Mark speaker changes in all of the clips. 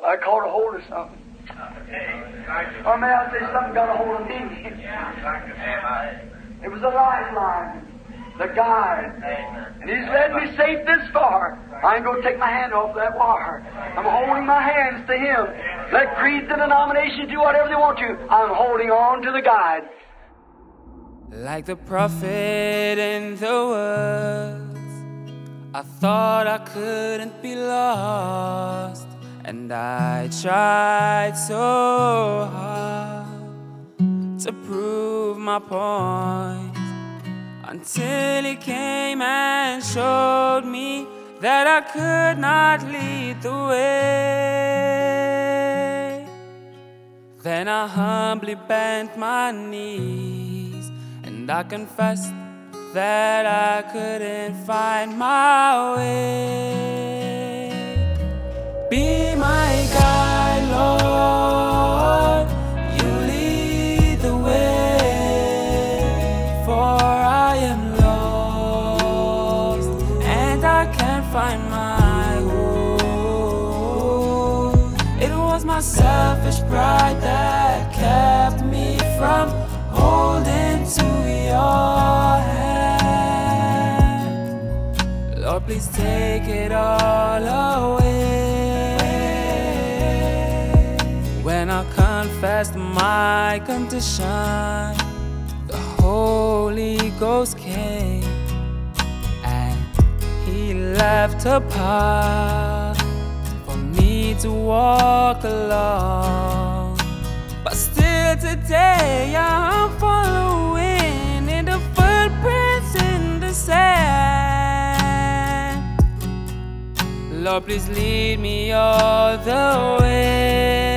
Speaker 1: I caught a hold of something. Or may I say something got a hold of me? It was a lifeline, the guide. And He's led me safe this far. I ain't going to take my hand off that wire. I'm holding my hands to Him. Let creeds and denominations do whatever they want to. I'm holding on to the guide.
Speaker 2: Like the prophet in the woods, I thought I couldn't be lost, and I tried so hard to prove my point, until He came and showed me that I could not lead the way. Then I humbly bent my knees, and I confessed that I couldn't find my way. Be my guide, Lord, You lead the way, for I am lost, and I can't find my home. It was my selfish pride that kept me from holding to Your hand. Lord, please take it all away. When I confessed my condition, the Holy Ghost came, and He left a path for me to walk along. But still today I'm following in the footprints in the sand. Lord, please lead me all the way.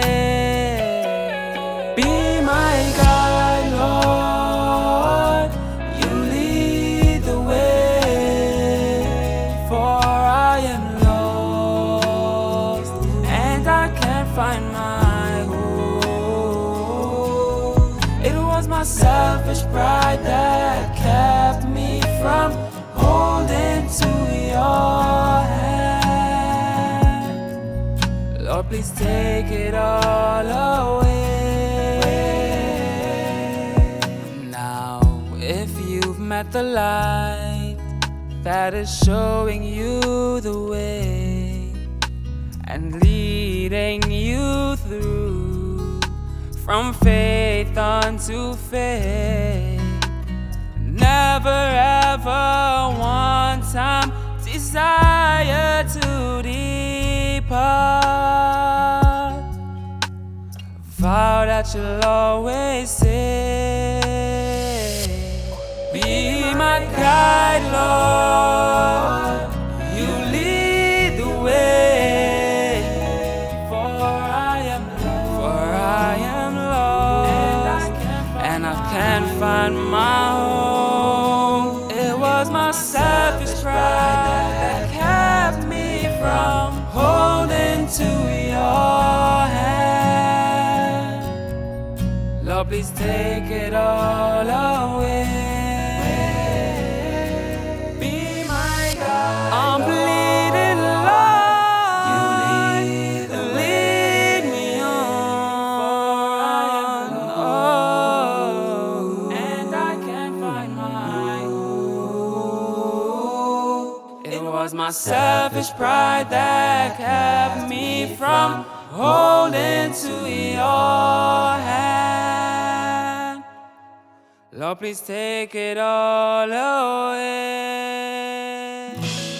Speaker 2: Be my guide, Lord, You lead the way, for I am lost, and I can't find my home. It was my selfish pride that kept me from holding to Your hand. Lord, please take it all away. Now, if you've met the light that is showing you the way and leading you through from faith unto faith, never ever one time desire to depart. Vow that you'll always say, be my guide, Lord, You lead the way, for I am lost, and I can't find my home. It was my selfish pride that kept me from holding to Your hand. Lord, please take it all away. Be my guide, I'm bleeding, Lord, lead me on. Oh, and I can't find my home. It was my selfish pride that kept me from holding to Your hand. Lord, please take it all away.